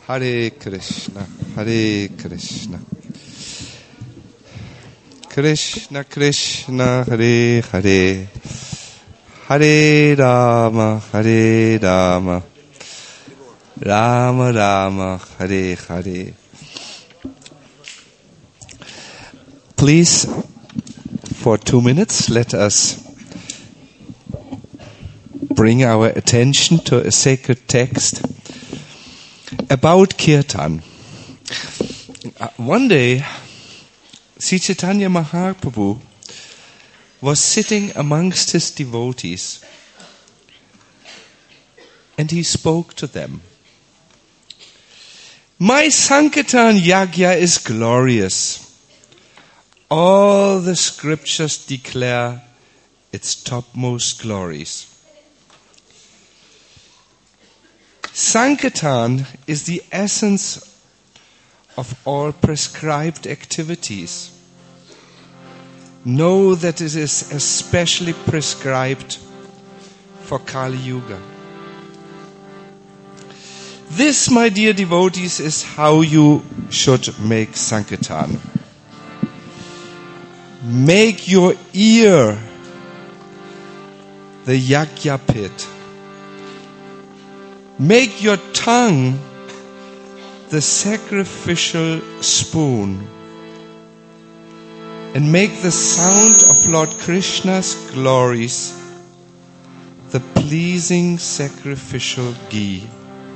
Hare Krishna, Hare Krishna. Krishna Krishna, Hare Hare. Hare Rama, Hare Rama. Rama Rama, Hare Hare. Please, for 2 minutes, let us bring our attention to a sacred text about Kirtan. One day, Sri Chaitanya Mahaprabhu was sitting amongst his devotees and he spoke to them. My Sankirtan Yagya is glorious. All the scriptures declare its topmost glories. Sankirtan is the essence of all prescribed activities. Know that it is especially prescribed for Kali Yuga. This, my dear devotees, is how you should make Sankirtan. Make your ear the Yagya pit. Make your tongue the sacrificial spoon. And make the sound of Lord Krishna's glories the pleasing sacrificial ghee.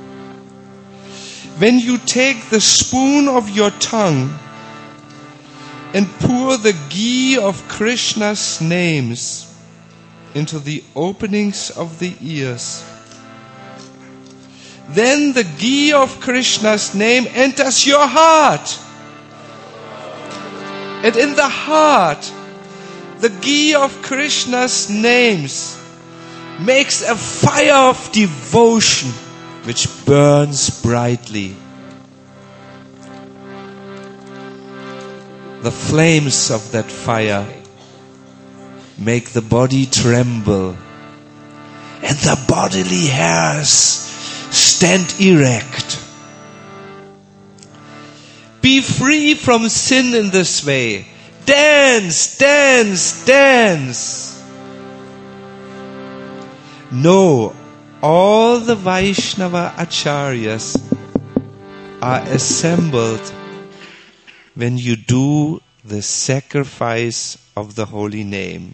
When you take the spoon of your tongue and pour the ghee of Krishna's names into the openings of the ears, then the ghee of Krishna's name enters your heart. And in the heart, the ghee of Krishna's names makes a fire of devotion which burns brightly. The flames of that fire make the body tremble and the bodily hairs stand erect. Be free from sin in this way. Dance, dance, dance. No, all the Vaishnava Acharyas are assembled when you do the sacrifice of the holy name.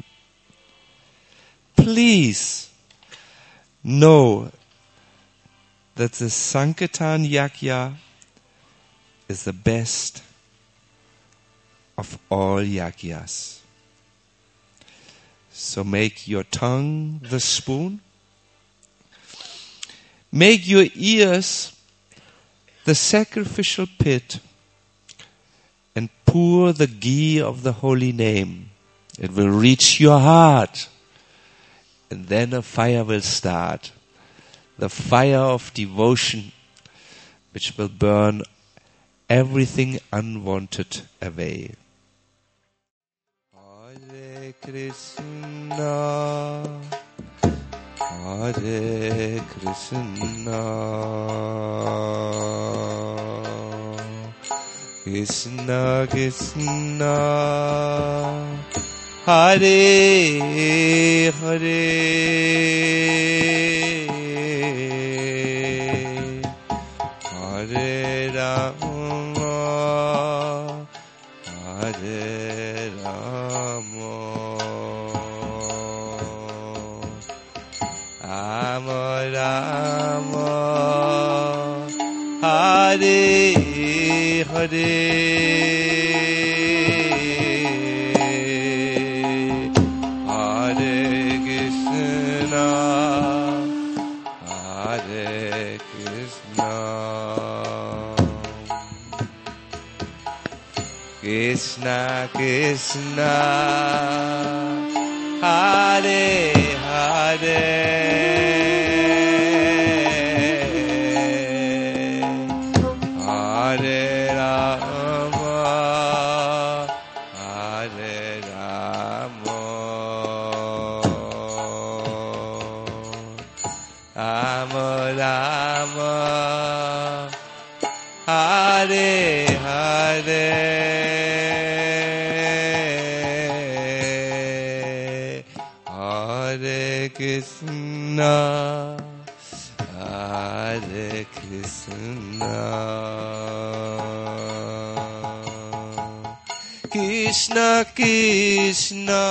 Please know that the Sankirtan Yagya is the best of all yagyas. So make your tongue the spoon. Make your ears the sacrificial pit. And pour the ghee of the holy name. It will reach your heart. And then a fire will start. The fire of devotion which will burn everything unwanted away. Hare Krishna, Hare Krishna, Krishna Krishna, Hare Hare, Hare Rama, Hare Rama, Rama Rama, Hare Hare, Hare Krishna, Hare Krishna, Krishna Krishna, Hare Hare, Hare Rama, Hare Rama, Rama Rama, Hare Krishna, Hare Krishna, Krishna Krishna,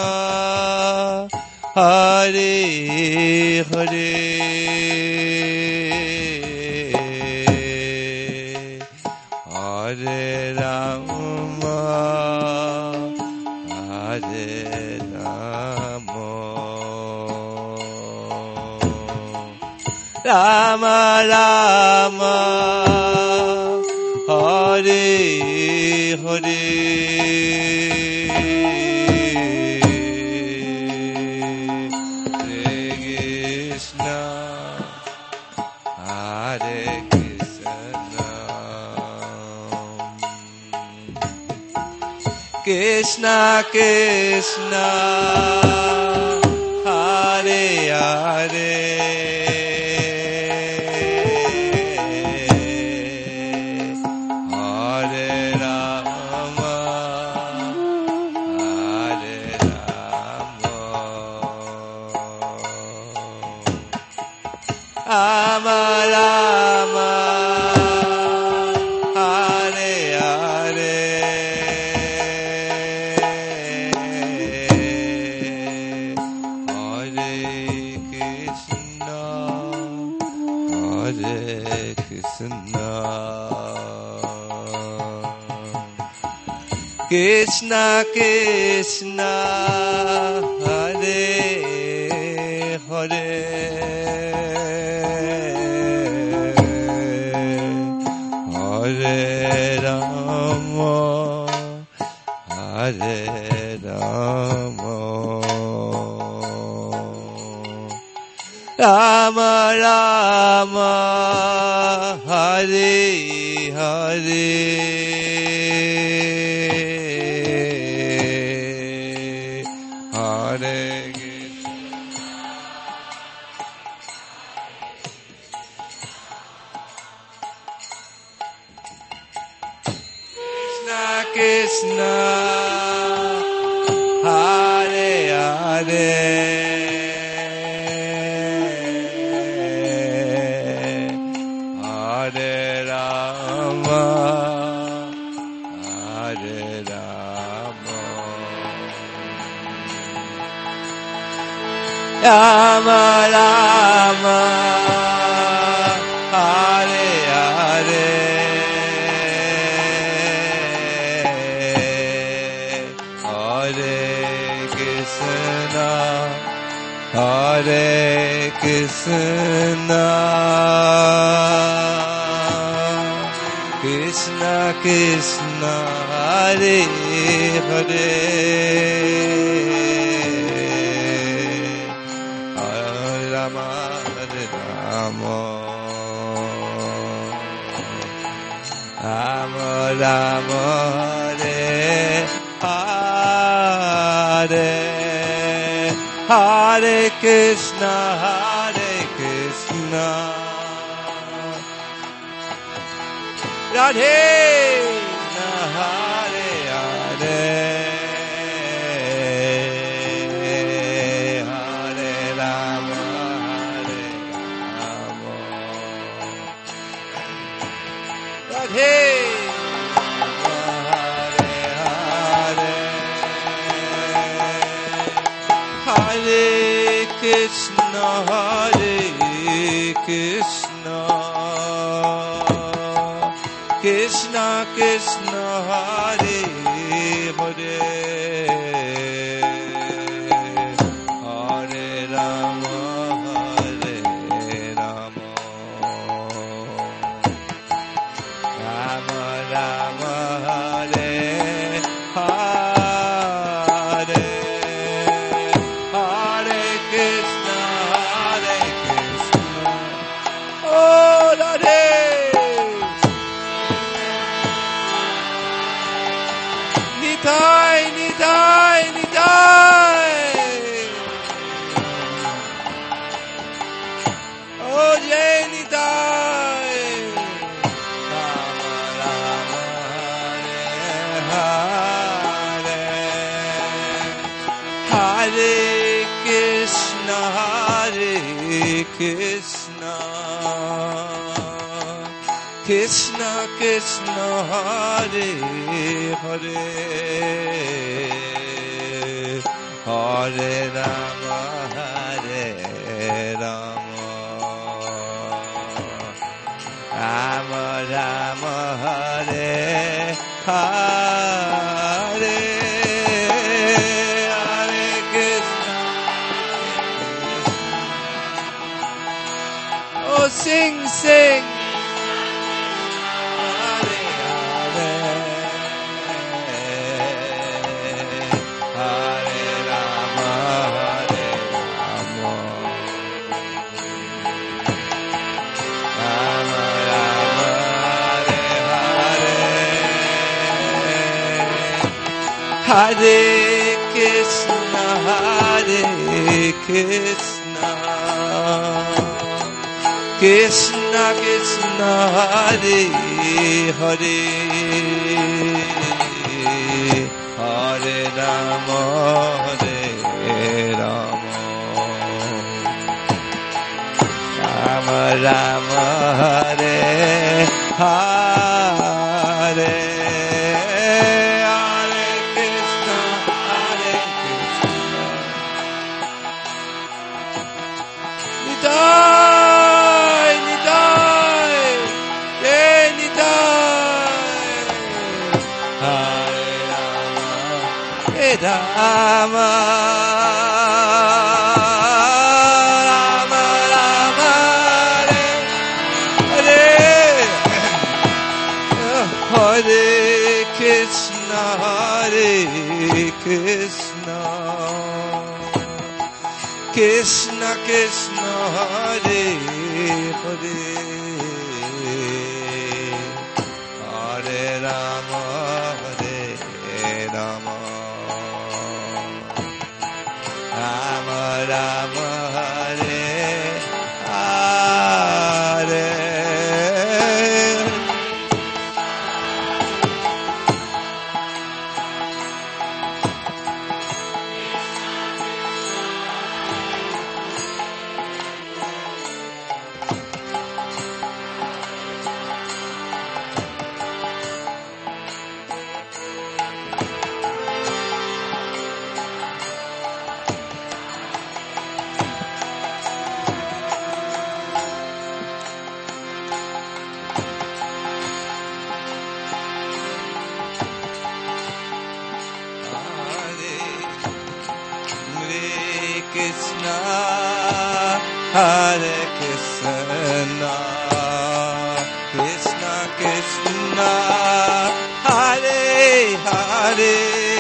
Hare Hare, Hare Rama, Hare Rama, Rama Rama, Hare Hare, Hare Krishna, Hare Krishna, Krishna Krishna, Hare Hare, Hare Rama, Hare Rama, Rama Rama, Hare Hare, Hare Krishna, Hare Krishna, Krishna Krishna, Hare Hare, Hare Rama, Hare Rama, Rama Rama, Hare Hare, Hare Krishna Krishna, Hare Hare, Hare Rama, Hare Rama, Rama Rama, Hare Hare, Hare Krishna, Hare Krishna, Krishna Krishna, Hare Hare, Hare Rama, Hare Rama, Rama Rama, Hare Hare, Hare Krishna, Hare Krishna, Radhe Krishna, Hare Hare, Hare Rama, Hare Rama, Radhe Hare Krishna, Hare Krishna, Krishna Krishna, Hare Hare, Hare Rama, Hare Rama, Rama Rama, Hare Hare, Hare Krishna, Hare Krishna, oh Radhe, Krishna, Krishna Krishna, Hare Hare, Hare Rama, Hare Rama, Rama Rama, Hare Hare, Hare Krishna. Oh, sing, sing. Hare Hare, Hare Rama, Hare Rama, Rama Rama, Hare Hare, Hare Krishna, Hare Krishna, Krishna Krishna, Hare Hare, Hare Rama, Hare Rama, Rama Rama, Hare Hare, Hare Krishna, Hare Krishna. Nidai, Nidai, yeah, Nidai. Hare Rama, Rama Rama, Hare Hare, Hare Krishna, Hare Krishna, Krishna Krishna, Hare Hare, Hare Rama, Hare Rama, Rama Rama, Hare Hare. Krishna, Hare Krishna, Krishna Krishna, Hare Hare,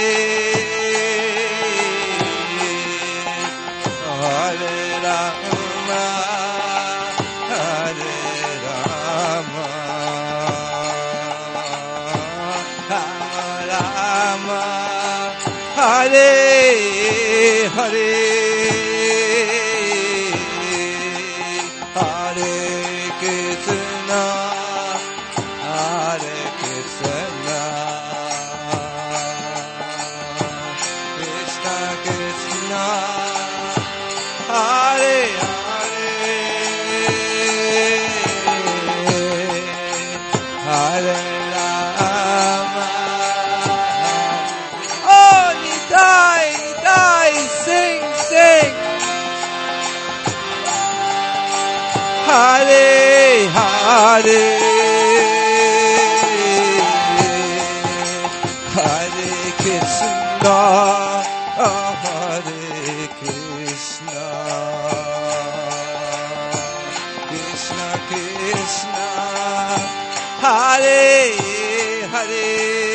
Hare Rama, Hare Rama, Rama Rama, Hare Hare, Hare Krishna, Hare Krishna, Krishna Krishna, Hare Hare, Hare Rama. Oh, Nitai, Nitai, sing, sing. Hare Hare, Hare Krishna, Hare Krishna, Krishna Krishna, Hare Hare,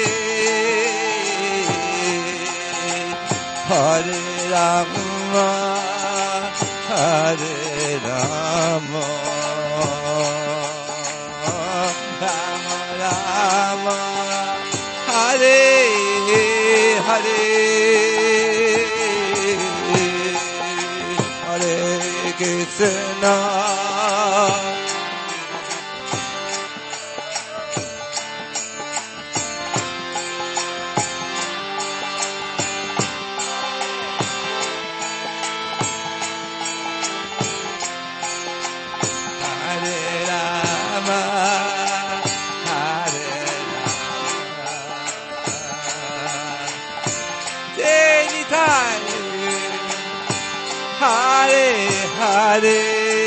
Hare Rama, Hare Rama, Rama Rama, Hare Hare, Hare Krishna. Hare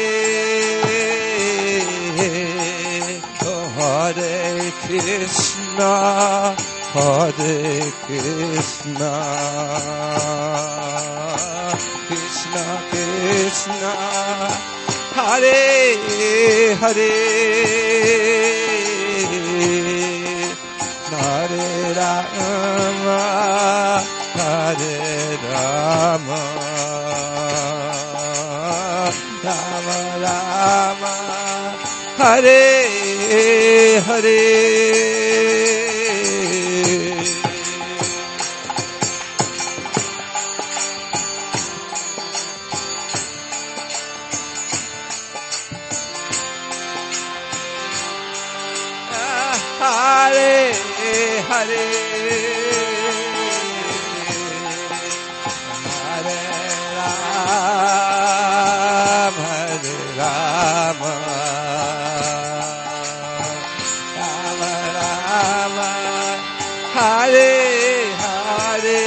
Hare Krishna, Hare Krishna, Krishna Krishna, Hare Hare, Hare Rama, Hare Rama, Rama Rama, Hare Hare. Hare Hare, Hare Rama, Hare Rama, Rama Rama, Hare Hare,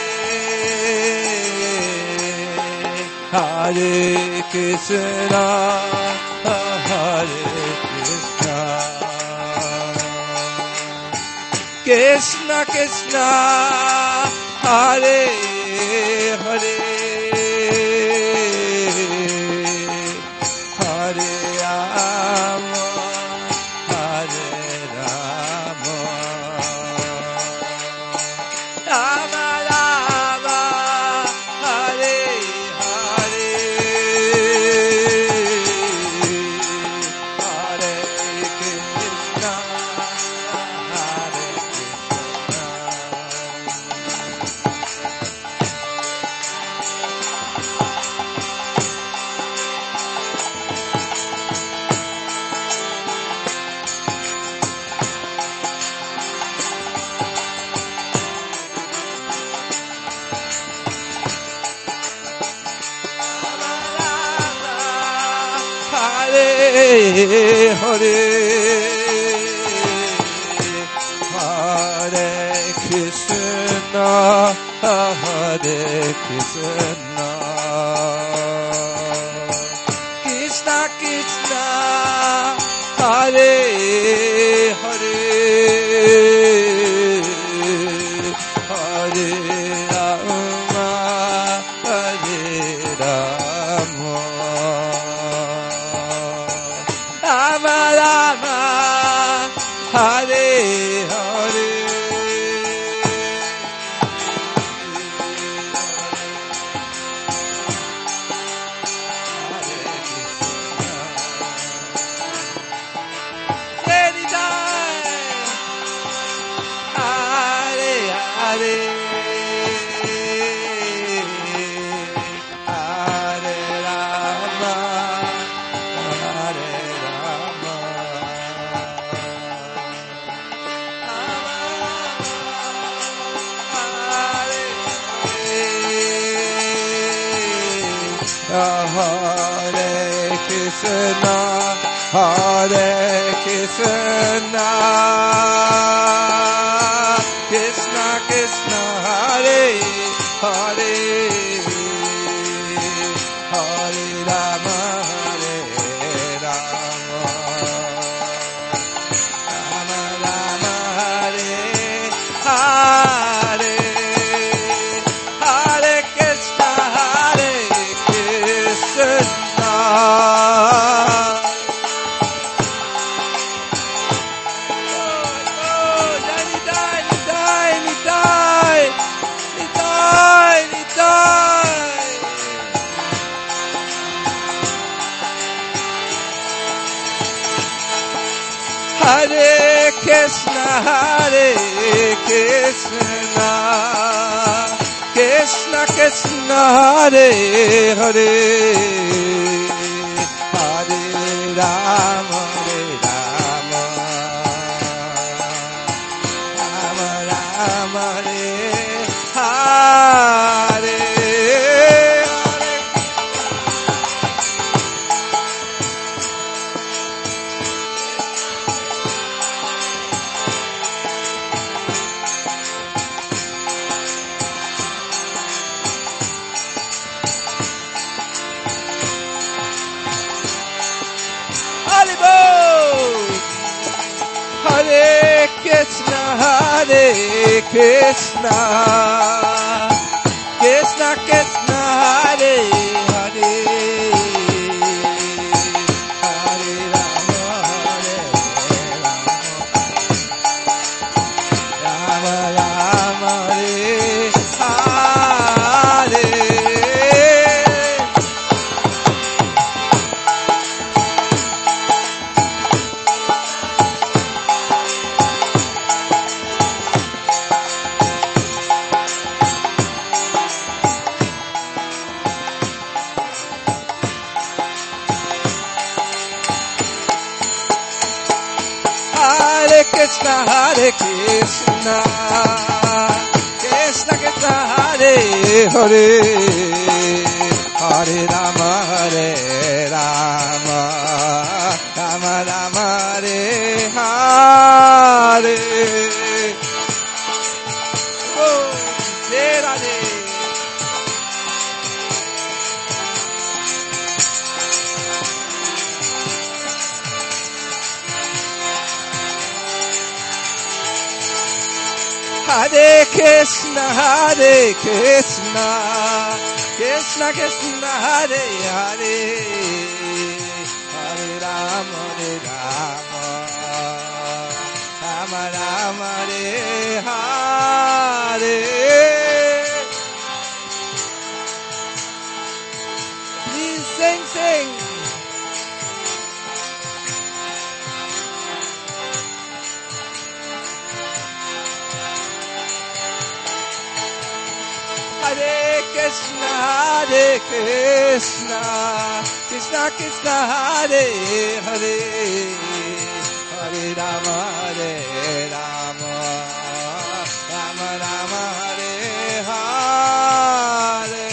Hare Krishna, Hare Krishna, Krishna Krishna, Hare Hare, Hare Rama, Hare Rama, Rama Rama, Hare Hare, Hare Krishna, Hare Hare Hare, Hare Krishna, Hare Krishna, Krishna Krishna, Hare Hare, Hare Rama, Hare Rama, Rama Rama, Hare Hare, Hare Hare, Hare Rama, Hare Rama, Hare Krishna, Hare Krishna, Krishna Krishna, Hare Hare, Hare Rama, Hare Rama, Rama Rama, Hare Hare, Hare Krishna, Hare Krishna. Hare Krishna, Hare Krishna, Krishna Krishna, Hare Hare, Hare Rama, Hare Rama, Rama Rama, Hare Hare. Krishna, Krishna Krishna, Hare Hare, Hare Rama, Rama Rama, Hare Hare. Krishna, Hare Krishna, Krishna Krishna, Hare Hare, Hare Rama, Hare Rama, Rama Rama, Hare Hare. Oh, Hare Hare. Hare Krishna, Hare Krishna, Krishna Krishna, Hare Hare, Hare Rama, Rama Rama, Hare Hare. Please sing. Hare Krishna, Hare Krishna, Krishna Krishna, Hare Hare, Hare Rama, Rama Rama, Hare Hare.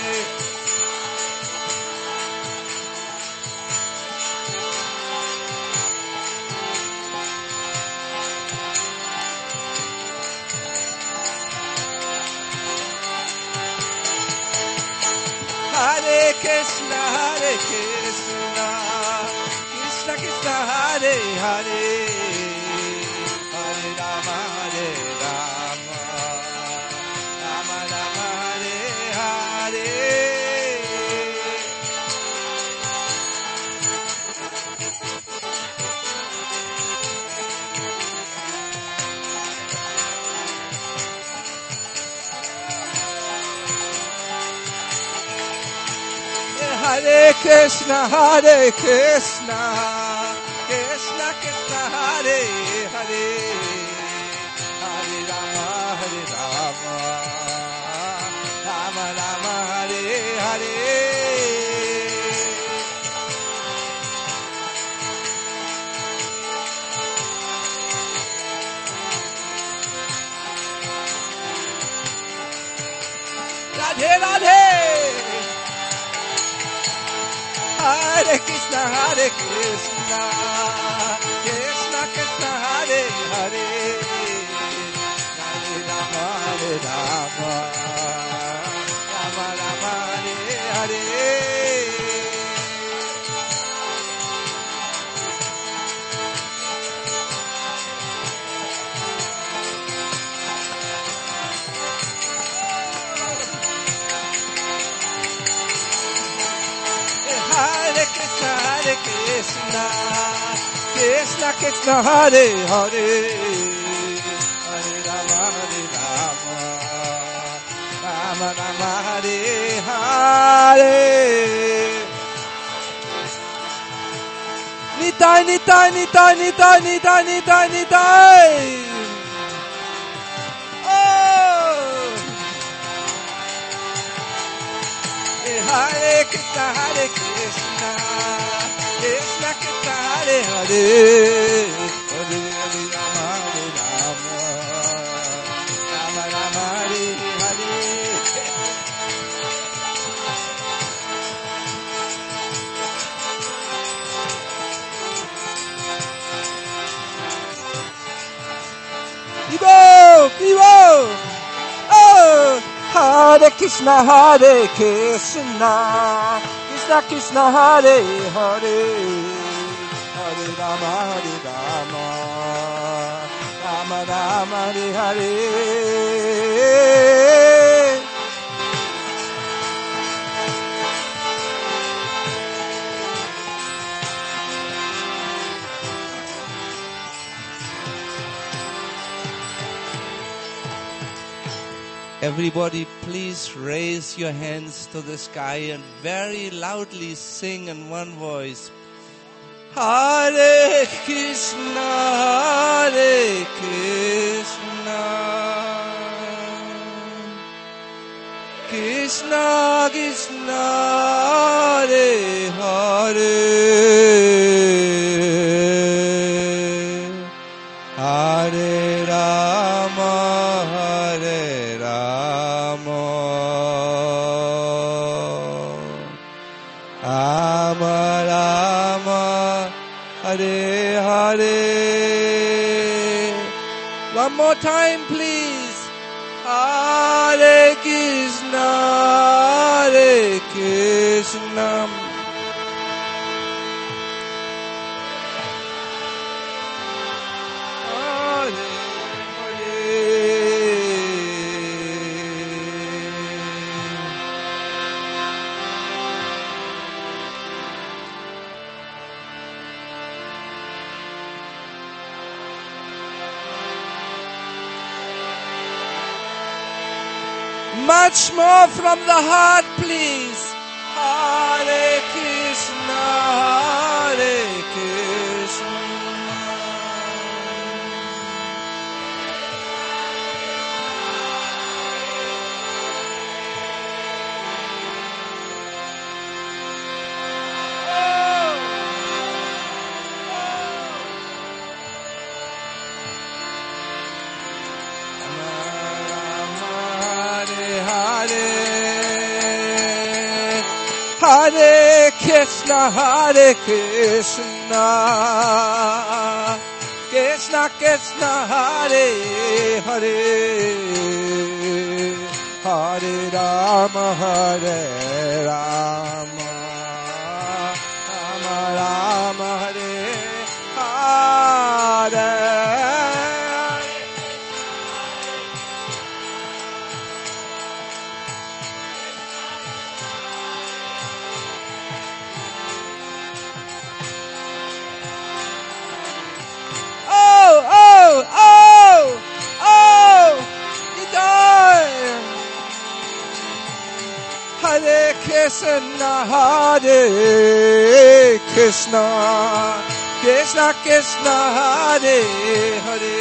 Hare Krishna, Krishna Krishna, Hare Hare, Hare Rama, Rama Rama, Hare Hare. Hare Krishna, Krishna Krishna, Hare Hare, Hare Rama, Rama Rama, Hare Hare. Radhe Radhe. Hare Krishna, Krishna Krishna, Hare Hare, Hare Rama, Rama Rama, Hare Hare. Hare Krishna, Krishna Krishna, Hare Hare, Hare Rama, Rama Rama, Hare Hare. Nitai, Nitai, Nitai, Nitai, Nitai, Nitai, Nitai. Hare Krishna, Krishna Krishna, Hare Hare, Hare Rama, Rama Rama, Hare Hare. Vivo! Oh! Hare Krishna, Krishna Krishna, Hare Hare, Hare Rama, Rama Rama Rama Hare Hare. Everybody, please raise your hands to the sky and very loudly sing in one voice. Hare Krishna, Hare Krishna, Krishna Krishna, Hare Hare, Hare Rama, Hare Rama, Rama Rama, Hare Hare. One more time, please. Hare Krishna, Hare Krishna, Hare much more from the heart, please. Hare Krishna, Hare Krishna. Hare Krishna, Hare Krishna, Krishna Krishna, Hare Hare, Hare Rama, Hare Rama, Rama Rama, Hare Hare. Hare Krishna, Hare Krishna, Krishna Krishna, Hare Hare,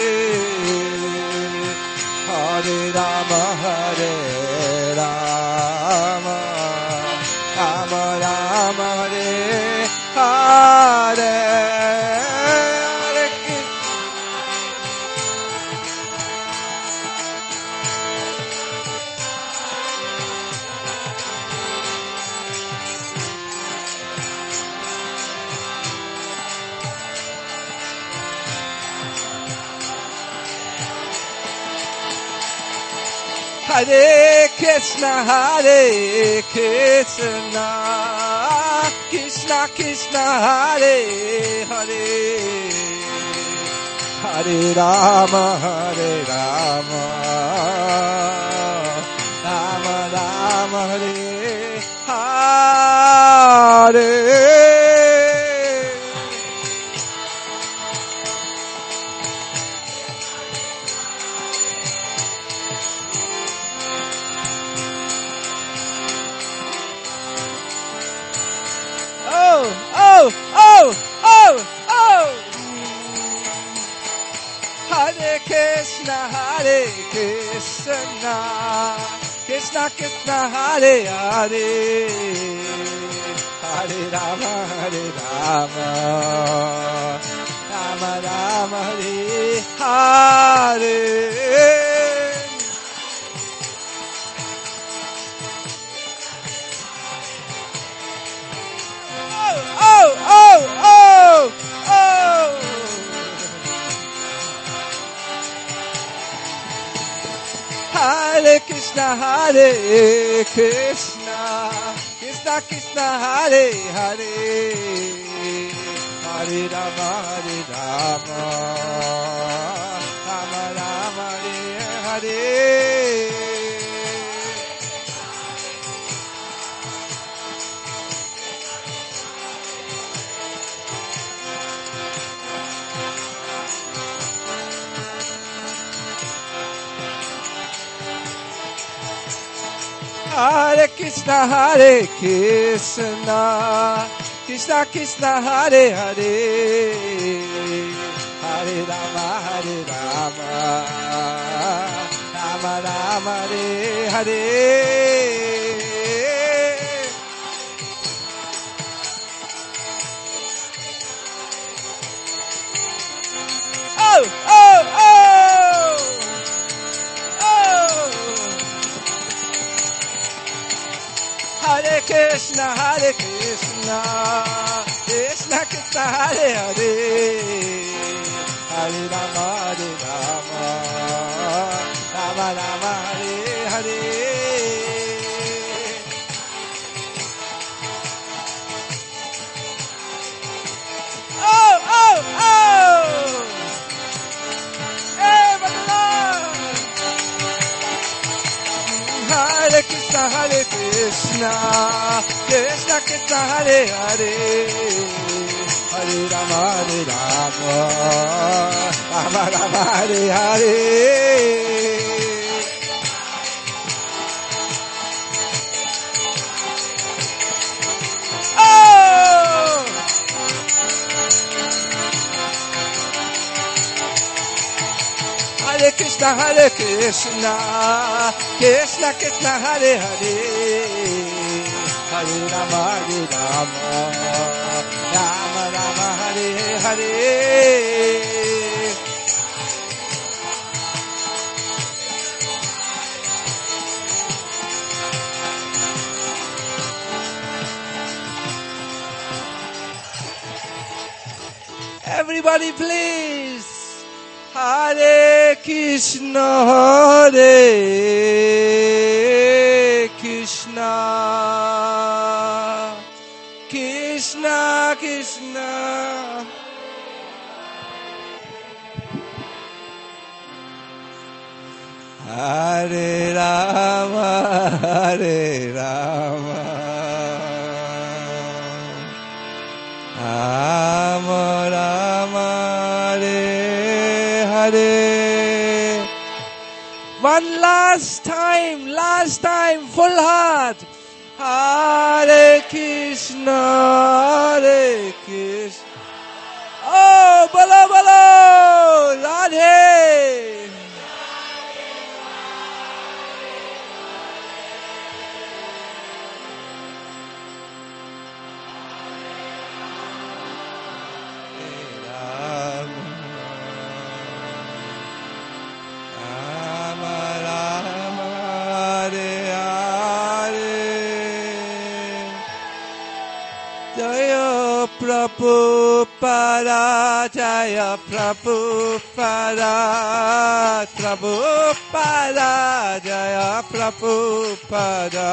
Hare Rama, Hare Rama, Rama Rama, Hare Hare. Hare Krishna, Hare Krishna, Krishna Krishna, Hare Hare, Hare Rama, Hare Rama, Rama Rama, Hare Hare. Hare Krishna, Hare Krishna, Krishna Krishna, Hare Hare, Hare Rama, Hare Rama, Rama Rama, Hare Hare. Hare Krishna, Hare Krishna, Krishna Krishna, Hare Hare, Hare Rama, Hare Rama, Rama Hare. Hare Krishna, Krishna Krishna, Hare Hare, Hare Rama, Rama Rama, Hare Hare. Oh, oh, oh, oh. Hare Krishna, Krishna Krishna, Hare Hare, Hare Rama, Rama Rama, Hare Hare. Oh, oh, oh! Hey, but Lord! Hare Krishna, Krishna Krishna, Hare Hare, Hare Rama, Rama Rama, Hare Hare. Oh! Hare Krishna, Krishna Krishna, Hare Hare, Hare Rama, Rama Rama, Hare Hare. Everybody please. Hare Krishna, Krishna Krishna, Hare Rama, Rama Rama, Hare. One last time, full heart. Hare Krishna, Krishna. Oh, bolo, Radhe. Prabhupada, Jaya Prabhupada, Jaya Prabhupada.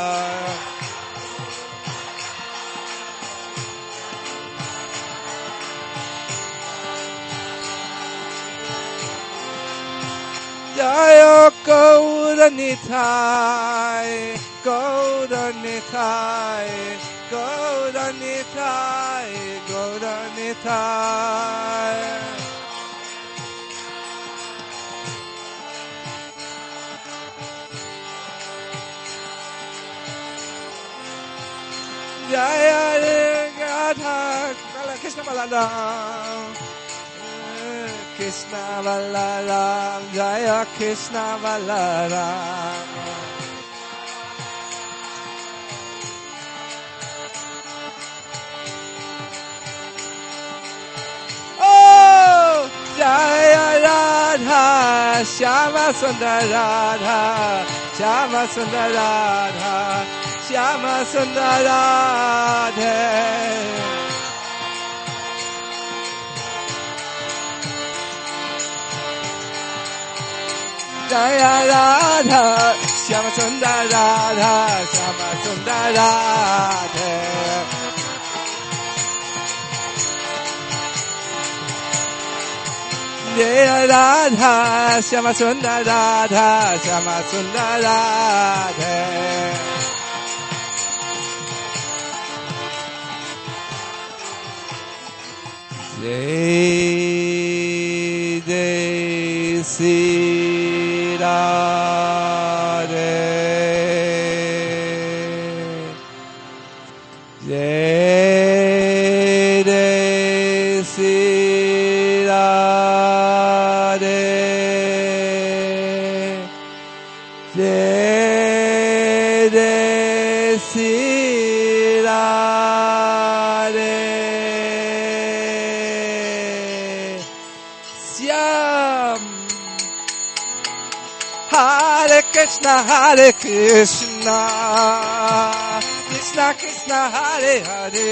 Jaya Gauranitai, Gauranitai, Gauranitai, Gauranitai. Jaya Radha, Krishna Balaram, Krishna Balaram, Jaya Krishna Balaram. Jaya Radha, Shyama Sundar Radha, Shyama Sundar Radha, Shyama Sundar Radha. Jaya Radha, Shyama Sundar Radha, Shyama Sundar Radha. Jai Radha, Shyama Sundar Radha, Shyama Sundar Radha. Jai Jai Sri Radhe. Jai Jai Sri Radhe. Jai Jai Sri Radhe. Syam. Hare Krishna, Krishna Krishna, Hare Hare,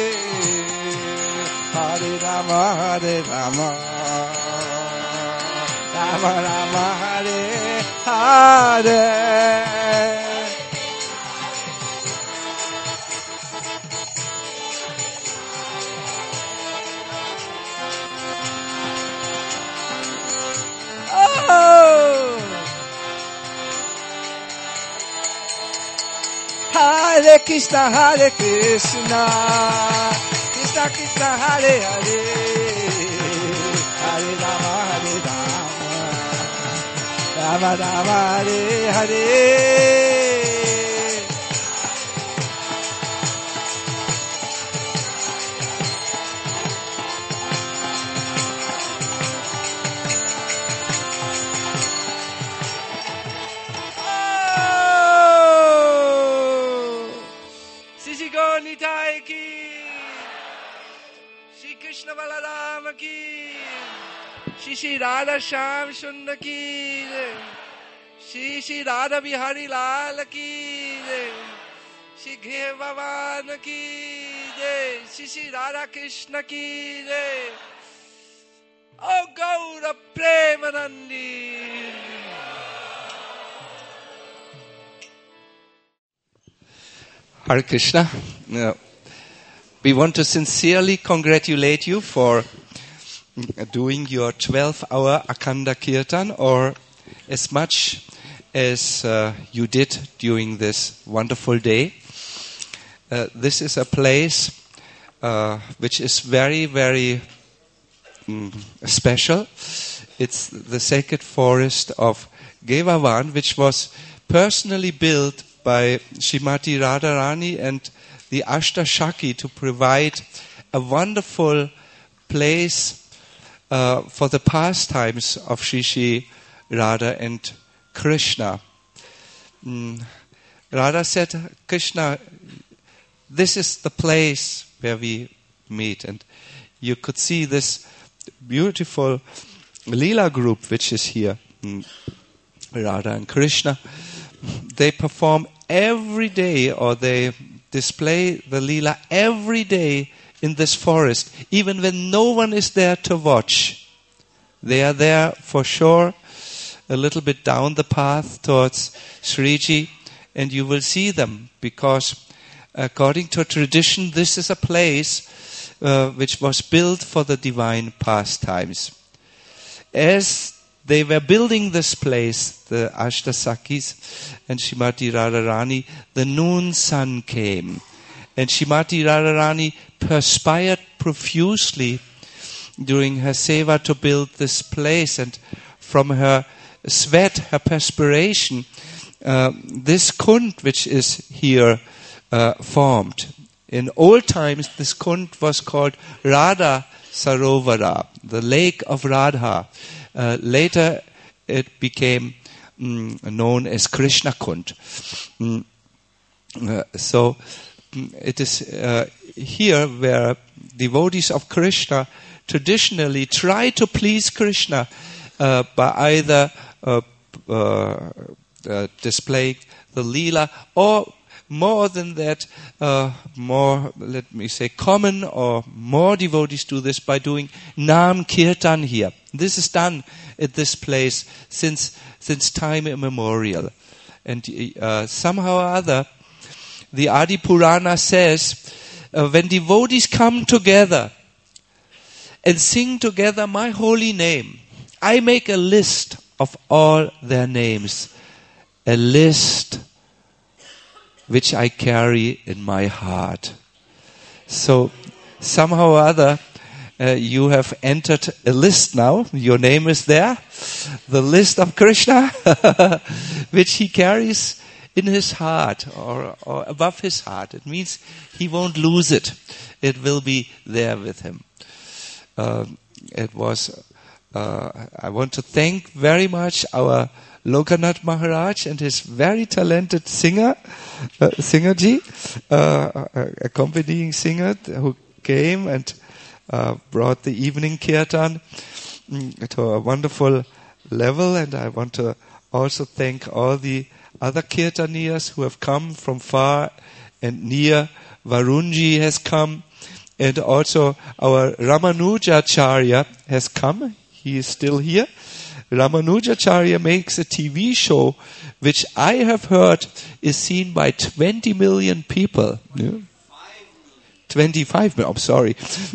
Hare Rama, Rama Rama, Hare Hare. Hare Krishna, Krishna Krishna, Hare Hare, Hare Rama, Rama Rama, Hare Hare. Nitai ki, Shri Krishna Balarama ki, Shri Radha Shyam Sundar ki, Shri Radha Bihari Lal ki, Shri Ghe Bhavan ki, Shri Radha Krishna ki. Oh Gaura Premanandi. Hare Krishna. We want to sincerely congratulate you for doing your 12-hour Akhanda Kirtan, or as much as you did during this wonderful day. This is a place which is very, very special. It's the sacred forest of Gevavan, which was personally built by Srimati Radharani and the Ashtashaki to provide a wonderful place for the pastimes of Shri Radha and Krishna. Radha said, Krishna, this is the place where we meet. And you could see this beautiful Leela group which is here. Radha and Krishna, they perform every day, or they display the Leela every day in this forest, even when no one is there to watch. They are there for sure, a little bit down the path towards Sriji, and you will see them, because according to tradition, this is a place which was built for the divine pastimes. As they were building this place, the Ashtasakis and Srimati Radharani, the noon sun came. And Srimati Radharani perspired profusely during her seva to build this place. And from her sweat, her perspiration, this kund which is here formed. In old times, this kund was called Radha Sarovara, the lake of Radha. Later, it became known as Krishna Kund. So, it is here where devotees of Krishna traditionally try to please Krishna by either displaying the Leela, or more than that, more, let me say, common or more devotees do this by doing Nam Kirtan here. This is done at this place since time immemorial. And somehow or other, the Adi Purana says, when devotees come together and sing together my holy name, I make a list of all their names, a list which I carry in my heart. So somehow or other, you have entered a list now. Your name is there. The list of Krishna, which he carries in his heart or above his heart. It means he won't lose it. It will be there with him. I want to thank very much our Lokanath Maharaj and his very talented singer, Singerji, accompanying singer who came and brought the evening kirtan to a wonderful level. And I want to also thank all the other kirtaniyas who have come from far and near. Varunji has come, and also our Ramanujacharya has come. He is still here. Ramanujacharya makes a TV show which I have heard is seen by 20 million people. Yeah. 25 million, I'm sorry.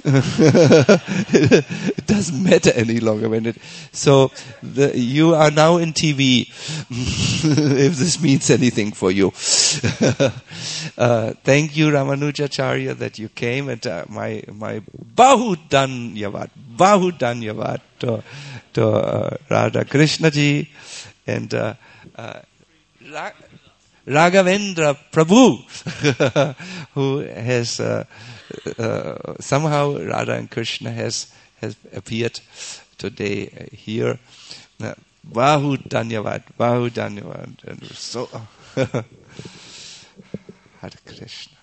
It doesn't matter any longer you are now in TV, if this means anything for you. Thank you, Ramanujacharya, that you came, and my Bahu Dhanyavad to Radha Krishna ji and Raghavendra Prabhu, who has somehow Radha and Krishna has appeared today here. Bahu Dhanyavad. And so Hare Krishna.